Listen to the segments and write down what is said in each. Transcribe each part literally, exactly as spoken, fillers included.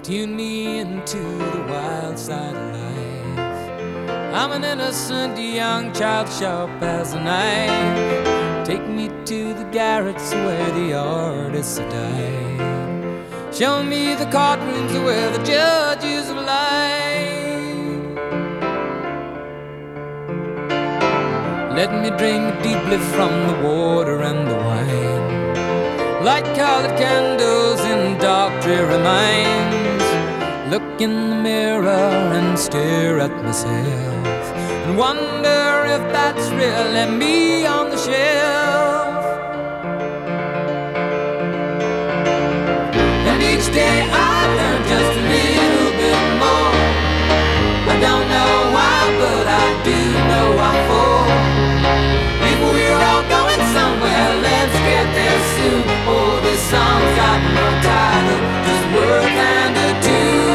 Tune me into the wild side of life. I'm an innocent young child, sharp as a knife. Take me to the garrets where the artists have died. Show me the courtrooms where the judges have lied. Let me drink deeply from the water and the wine. Light colored candles in dark dreary minds. Look in the mirror and stare at myself, and wonder if that's really me on the shelf. And each day I learn just a little bit more. I don't know why, but I do know why for. If we're all going somewhere, let's get there soon. Oh, this song's got no title, just work and a tune.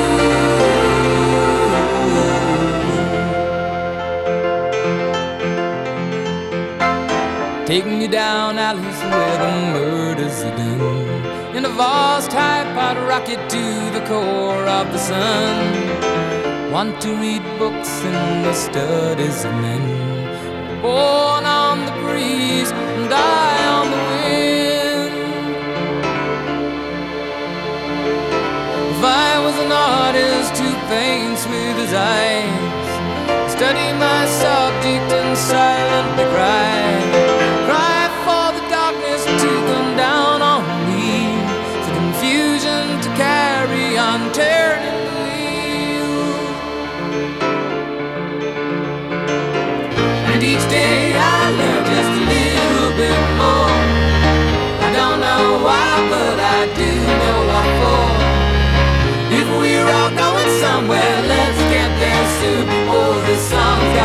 Take me down alleys where the murders are done, in a vast high-powered rocket to the core of the sun. Want to read books in the studies of men, born on the breeze and die on the wind. If I was an artist who paints with his eyes, study my subject and silently cry. Cry for the darkness to come down on me, for confusion to carry on turning the wheel. And each day I learn just a little bit more. I don't know why, but I do know what for. If we're all going somewhere, let's get there soon. Oh, this song's